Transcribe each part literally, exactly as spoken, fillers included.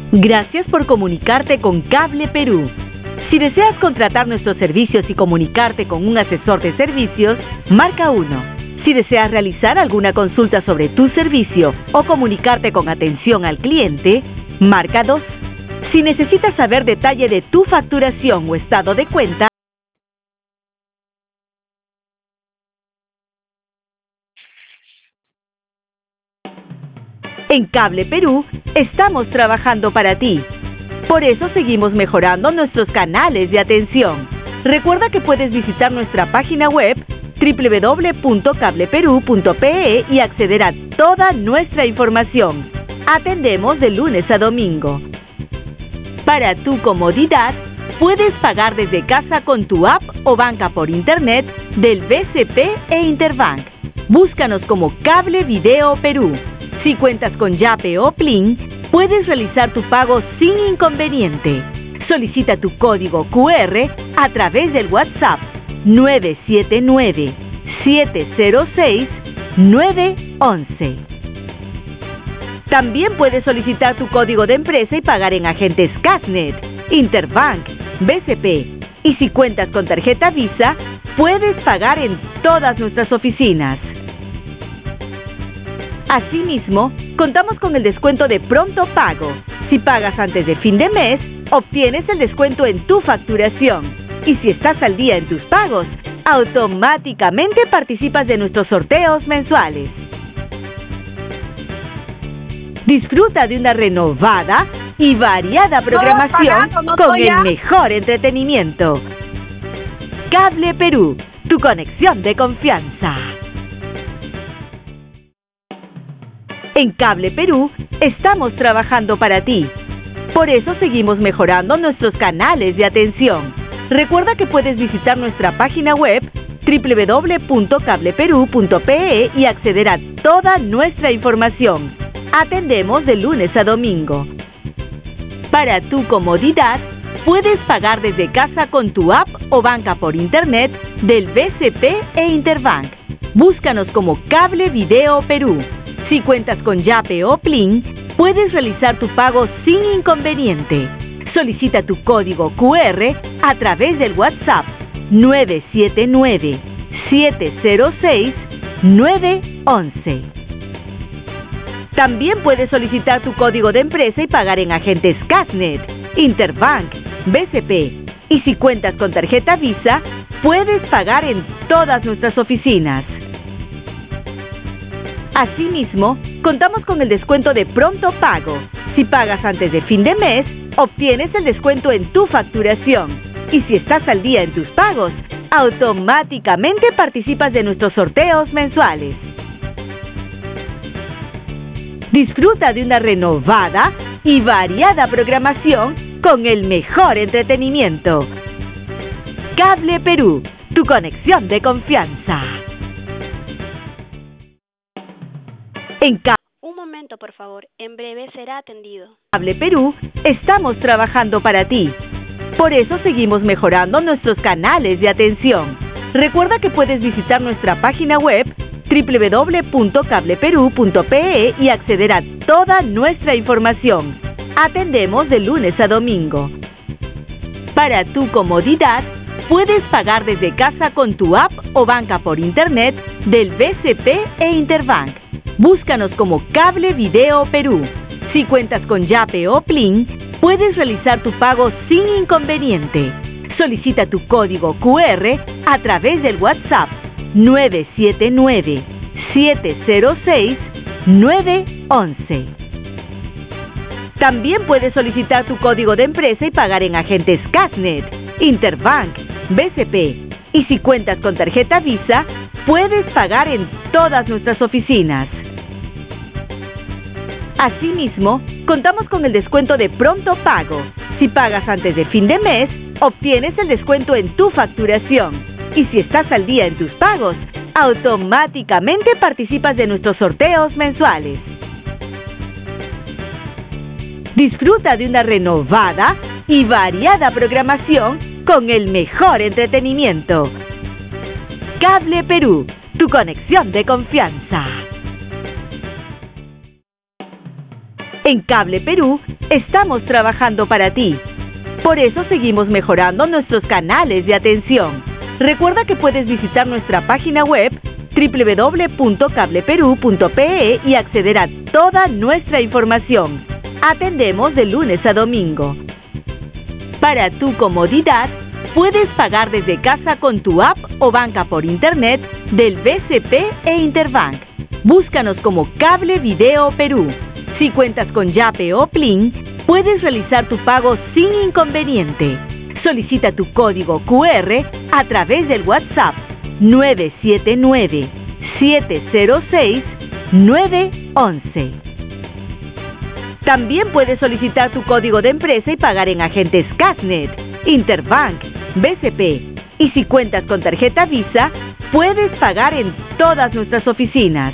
Gracias por comunicarte con Cable Perú. Si deseas contratar nuestros servicios y comunicarte con un asesor de servicios, marca uno. Si deseas realizar alguna consulta sobre tu servicio o comunicarte con atención al cliente, marca dos. Si necesitas saber detalle de tu facturación o estado de cuenta, en Cable Perú estamos trabajando para ti. Por eso seguimos mejorando nuestros canales de atención. Recuerda que puedes visitar nuestra página web doble u doble u doble u punto cable perú punto pe e y acceder a toda nuestra información. Atendemos de lunes a domingo. Para tu comodidad, puedes pagar desde casa con tu app o banca por internet del B C P e Interbank. Búscanos como Cable Video Perú. Si cuentas con Yape o Plin, puedes realizar tu pago sin inconveniente. Solicita tu código cu erre a través del WhatsApp nueve siete nueve, siete cero seis, nueve once. También puedes solicitar tu código de empresa y pagar en agentes Casnet, Interbank, B C P. Y si cuentas con tarjeta Visa, puedes pagar en todas nuestras oficinas. Asimismo, contamos con el descuento de pronto pago. Si pagas antes de fin de mes, obtienes el descuento en tu facturación. Y si estás al día en tus pagos, automáticamente participas de nuestros sorteos mensuales. Disfruta de una renovada y variada programación no, no, con no, el mejor entretenimiento. Cable Perú, tu conexión de confianza. En Cable Perú estamos trabajando para ti. Por eso seguimos mejorando nuestros canales de atención. Recuerda que puedes visitar nuestra página web doble u doble u doble u punto cable perú punto pe e y acceder a toda nuestra información. Atendemos de lunes a domingo. Para tu comodidad, puedes pagar desde casa con tu app o banca por internet del B C P e Interbank. Búscanos como Cable Video Perú. Si cuentas con Yape o Plin, puedes realizar tu pago sin inconveniente. Solicita tu código cu erre a través del WhatsApp nueve siete nueve, siete cero seis, nueve once. También puedes solicitar tu código de empresa y pagar en agentes Casnet, Interbank, B C P. Y si cuentas con tarjeta Visa, puedes pagar en todas nuestras oficinas. Asimismo, contamos con el descuento de pronto pago. Si pagas antes de fin de mes, obtienes el descuento en tu facturación. Y si estás al día en tus pagos, automáticamente participas de nuestros sorteos mensuales. Disfruta de una renovada y variada programación con el mejor entretenimiento. Cable Perú, tu conexión de confianza. En Cable Un momento, por favor. En breve será atendido. Cable Perú estamos trabajando para ti. Por eso seguimos mejorando nuestros canales de atención. Recuerda que puedes visitar nuestra página web doble u doble u doble u punto cable perú punto pe e y acceder a toda nuestra información. Atendemos de lunes a domingo. Para tu comodidad, puedes pagar desde casa con tu app o banca por internet del B C P e Interbank. Búscanos como Cable Video Perú. Si cuentas con Yape o Plin, puedes realizar tu pago sin inconveniente. Solicita tu código cu erre a través del WhatsApp nueve siete nueve, siete cero seis, nueve once. También puedes solicitar tu código de empresa y pagar en agentes Casnet, Interbank, B C P. Y si cuentas con tarjeta Visa, puedes pagar en todas nuestras oficinas. Asimismo, contamos con el descuento de pronto pago. Si pagas antes de fin de mes, obtienes el descuento en tu facturación. Y si estás al día en tus pagos, automáticamente participas de nuestros sorteos mensuales. Disfruta de una renovada y variada programación con el mejor entretenimiento. Cable Perú, tu conexión de confianza. En Cable Perú estamos trabajando para ti. Por eso seguimos mejorando nuestros canales de atención. Recuerda que puedes visitar nuestra página web doble u doble u doble u punto cable perú punto pe e y acceder a toda nuestra información. Atendemos de lunes a domingo. Para tu comodidad, puedes pagar desde casa con tu app o banca por internet del B C P e Interbank. Búscanos como Cable Video Perú. Si cuentas con Yape o Plin, puedes realizar tu pago sin inconveniente. Solicita tu código cu erre a través del WhatsApp nueve siete nueve, siete cero seis, nueve once. También puedes solicitar tu código de empresa y pagar en agentes Cashnet, Interbank, B C P. Y si cuentas con tarjeta Visa, puedes pagar en todas nuestras oficinas.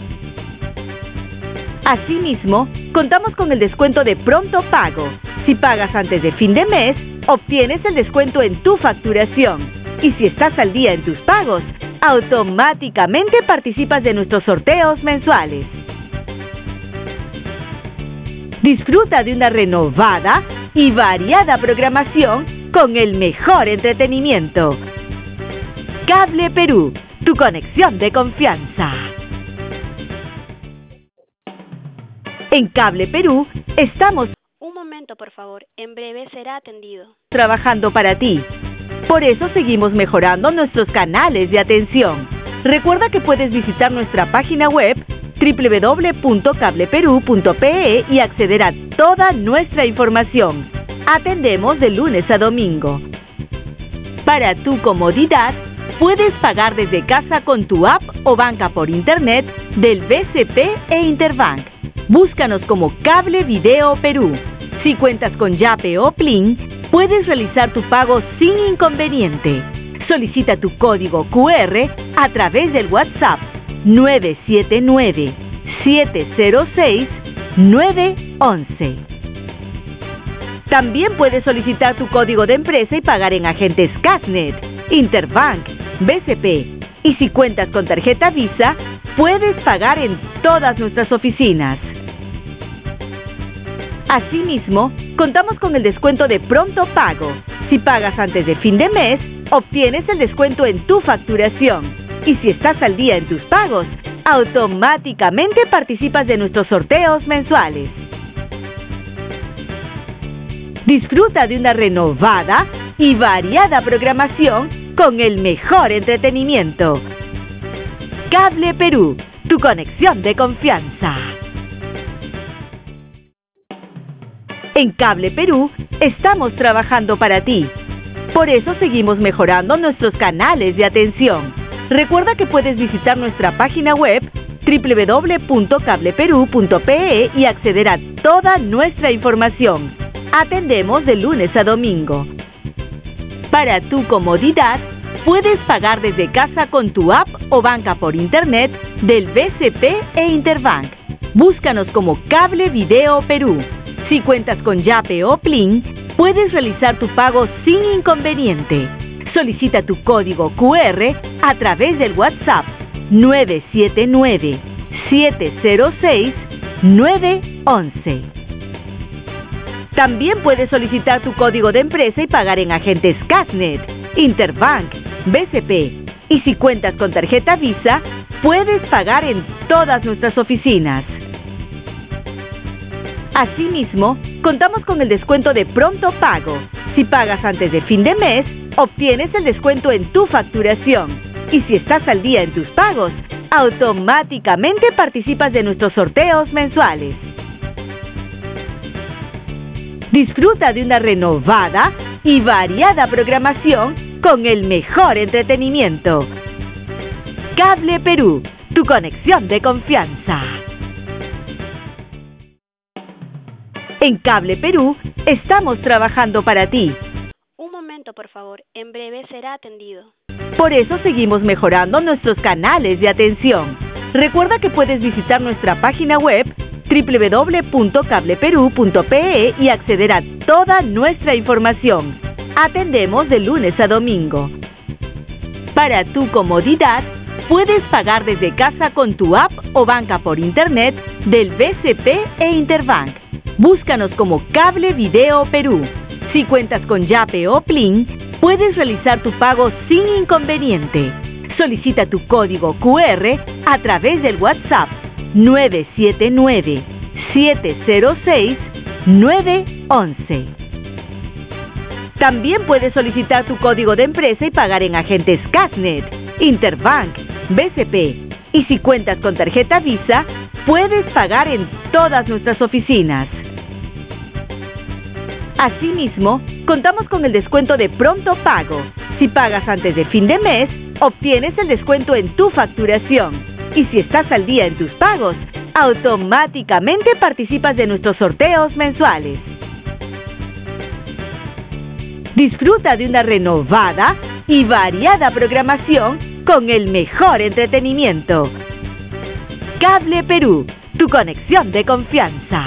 Asimismo, contamos con el descuento de pronto pago. Si pagas antes de fin de mes, obtienes el descuento en tu facturación. Y si estás al día en tus pagos, automáticamente participas de nuestros sorteos mensuales. Disfruta de una renovada y variada programación con el mejor entretenimiento. Cable Perú, tu conexión de confianza. En Cable Perú estamos Un momento, por favor. En breve será atendido. trabajando para ti. Por eso seguimos mejorando nuestros canales de atención. Recuerda que puedes visitar nuestra página web doble u doble u doble u punto cable perú punto pe e y acceder a toda nuestra información. Atendemos de lunes a domingo. Para tu comodidad, puedes pagar desde casa con tu app o banca por internet del B C P e Interbank. Búscanos como Cable Video Perú. Si cuentas con Yape o Plin, puedes realizar tu pago sin inconveniente. Solicita tu código cu erre a través del WhatsApp nueve siete nueve, siete cero seis, nueve once. También puedes solicitar tu código de empresa y pagar en agentes Cashnet, Interbank, B C P. Y si cuentas con tarjeta Visa, puedes pagar en todas nuestras oficinas. Asimismo, contamos con el descuento de pronto pago. Si pagas antes de fin de mes, obtienes el descuento en tu facturación. Y si estás al día en tus pagos, automáticamente participas de nuestros sorteos mensuales. Disfruta de una renovada y variada programación con el mejor entretenimiento. Cable Perú, tu conexión de confianza. En Cable Perú estamos trabajando para ti. Por eso seguimos mejorando nuestros canales de atención. Recuerda que puedes visitar nuestra página web doble u doble u doble u punto cable perú punto pe e y acceder a toda nuestra información. Atendemos de lunes a domingo. Para tu comodidad, puedes pagar desde casa con tu app o banca por internet del B C P e Interbank. Búscanos como Cable Video Perú. Si cuentas con Yape o Plin, puedes realizar tu pago sin inconveniente. Solicita tu código cu erre a través del WhatsApp nueve siete nueve, siete cero seis, nueve once. También puedes solicitar tu código de empresa y pagar en agentes Cashnet, Interbank, B C P. Y si cuentas con tarjeta Visa, puedes pagar en todas nuestras oficinas. Asimismo, contamos con el descuento de pronto pago. Si pagas antes de fin de mes, obtienes el descuento en tu facturación. Y si estás al día en tus pagos, automáticamente participas de nuestros sorteos mensuales. Disfruta de una renovada y variada programación con el mejor entretenimiento. Cable Perú, tu conexión de confianza. En Cable Perú estamos trabajando para ti. Un momento, por favor. En breve será atendido. Por eso seguimos mejorando nuestros canales de atención. Recuerda que puedes visitar nuestra página web doble u doble u doble u punto cable perú punto pe e y acceder a toda nuestra información. Atendemos de lunes a domingo. Para tu comodidad, puedes pagar desde casa con tu app o banca por internet del B C P e Interbank. Búscanos como Cable Video Perú. Si cuentas con Yape o Plin, puedes realizar tu pago sin inconveniente. Solicita tu código Q R a través del WhatsApp nueve siete nueve, siete cero seis, nueve once. También puedes solicitar tu código de empresa y pagar en agentes Casnet, Interbank, B C P. Y si cuentas con tarjeta Visa, puedes pagar en todas nuestras oficinas. Asimismo, contamos con el descuento de Pronto Pago. Si pagas antes de fin de mes, obtienes el descuento en tu facturación. Y si estás al día en tus pagos, automáticamente participas de nuestros sorteos mensuales. Disfruta de una renovada y variada programación con el mejor entretenimiento. Cable Perú, tu conexión de confianza.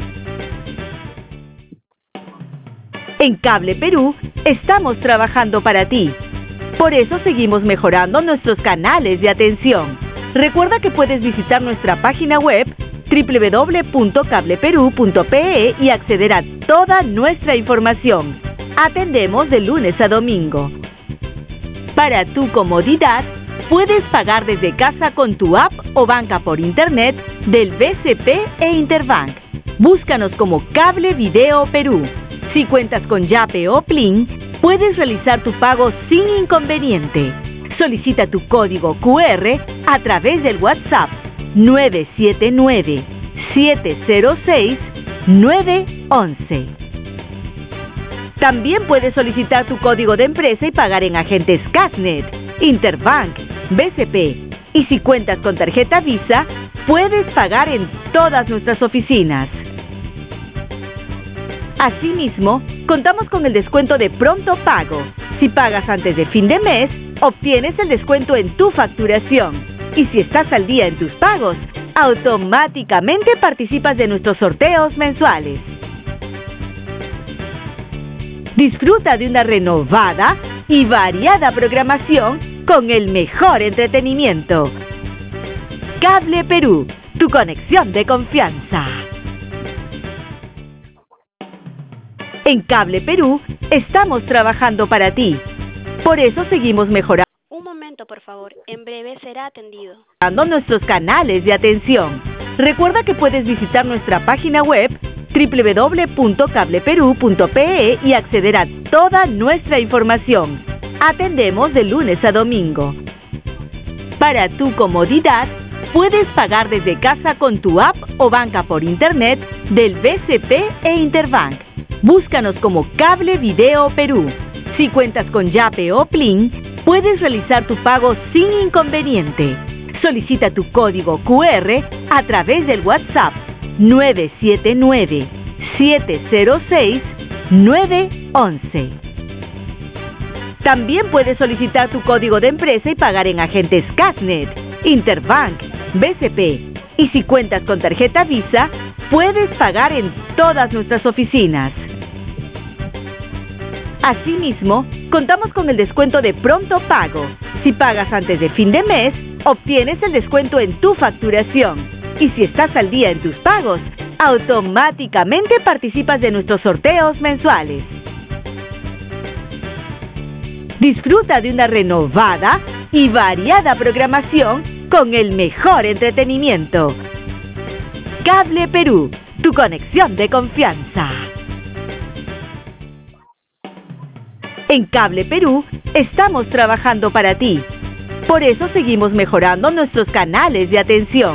En Cable Perú estamos trabajando para ti. Por eso seguimos mejorando nuestros canales de atención. Recuerda que puedes visitar nuestra página web doble u doble u doble u punto cable perú punto pe e y acceder a toda nuestra información. Atendemos de lunes a domingo. Para tu comodidad, puedes pagar desde casa con tu app o banca por internet del B C P e Interbank. Búscanos como Cable Video Perú. Si cuentas con Yape o Plin, puedes realizar tu pago sin inconveniente. Solicita tu código Q R a través del WhatsApp nueve siete nueve, siete cero seis, nueve once. También puedes solicitar tu código de empresa y pagar en agentes Casnet, Interbank, B C P. Y si cuentas con tarjeta Visa, puedes pagar en todas nuestras oficinas. Asimismo, contamos con el descuento de Pronto Pago. Si pagas antes de fin de mes, obtienes el descuento en tu facturación. Y si estás al día en tus pagos, automáticamente participas de nuestros sorteos mensuales. Disfruta de una renovada y variada programación con el mejor entretenimiento. Cable Perú, tu conexión de confianza. En Cable Perú estamos trabajando para ti. Por eso seguimos mejorando Un momento, por favor. En breve será atendido. nuestros canales de atención. Recuerda que puedes visitar nuestra página web doble u doble u doble u punto cable perú punto pe e y acceder a toda nuestra información. Atendemos de lunes a domingo. Para tu comodidad, puedes pagar desde casa con tu app o banca por internet del B C P e Interbank. Búscanos como Cable Video Perú. Si cuentas con Yape o Plin, puedes realizar tu pago sin inconveniente. Solicita tu código Q R a través del WhatsApp nueve siete nueve, siete cero seis, nueve once. También puedes solicitar tu código de empresa y pagar en agentes Casnet, Interbank, B C P. Y si cuentas con tarjeta Visa, puedes pagar en todas nuestras oficinas. Asimismo, contamos con el descuento de Pronto Pago. Si pagas antes de fin de mes, obtienes el descuento en tu facturación. Y si estás al día en tus pagos, automáticamente participas de nuestros sorteos mensuales. Disfruta de una renovada y variada programación con el mejor entretenimiento. Cable Perú, tu conexión de confianza. En Cable Perú estamos trabajando para ti. Por eso seguimos mejorando nuestros canales de atención.